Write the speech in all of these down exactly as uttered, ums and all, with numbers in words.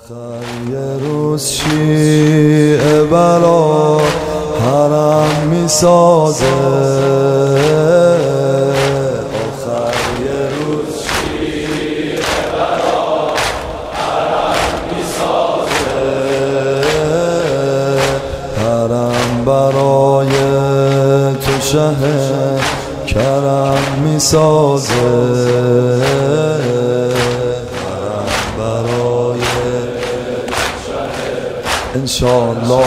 آخر یه روز شیعه برا حرم میسازه، آخر یه روز شیعه برا حرم میسازه، حرم برای تو شه کرم میسازه، انشاءالله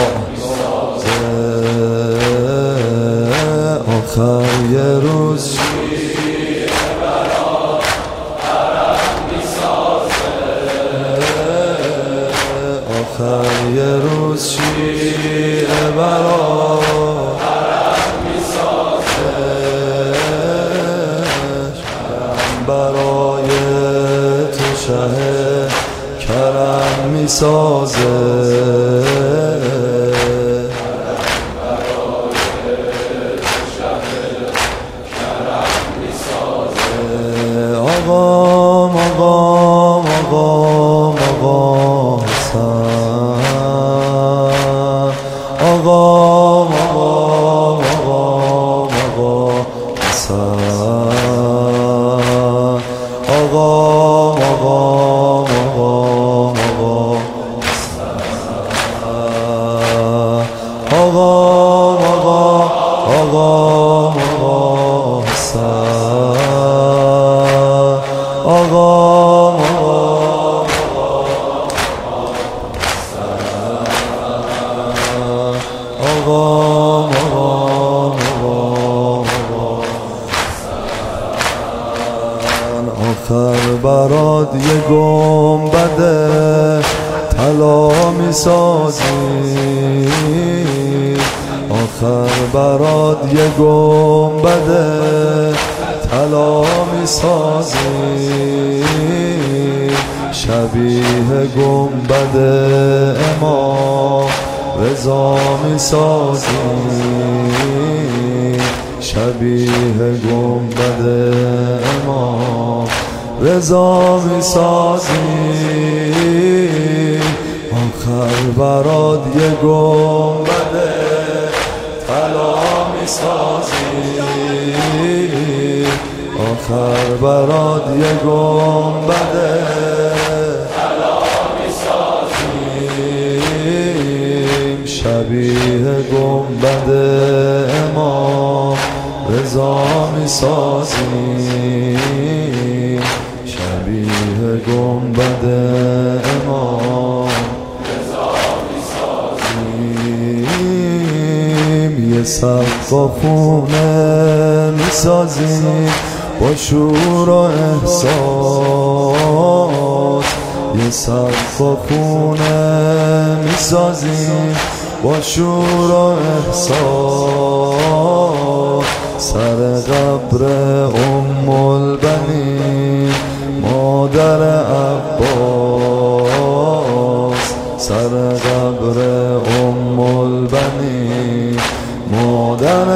آخر یه روز شیعه برا حرم میسازه، آخر یه روز شیعه برا حرم میسازه، حرم برای تو شه کرم میسازه، آقام آقام آقام آقام حسن، آقام آقام آقام آقام حسن، آقام آقام آقام آقام حسن، آقام آقام آقام آقام حسن، آقام آقام آقام آقام آخر برات یه گنبد طلا میسازی، آخر برات یه گنبد طلا میسازی، شبیه گنبد امام رضا میسازی، شبیه گنبد امام رضا میسازی، آخر برات یه گنبد طلا میسازی، آخر برات یه گنبد طلا میسازی، شبیه گنبد امام رضا میسازی، شبیه گنبد امام رضا میسازی، یه سقف و خونه میسازی با شور و احساس، یه سقف و خونه میسازی با شور و احساس، سر قبر ام البنین مادر عباس، سر قبر ام البنین مادر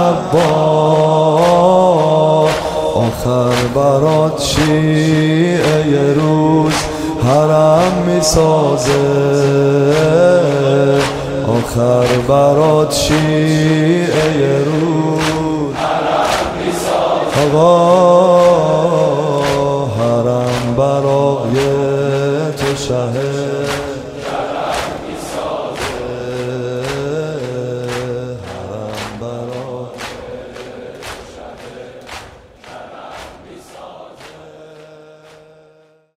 عباس، آخر برات شیعه یه روز حرم میسازه، آخر برات شیعه یه روز حرم میسازه، آقا حرم برای تو شه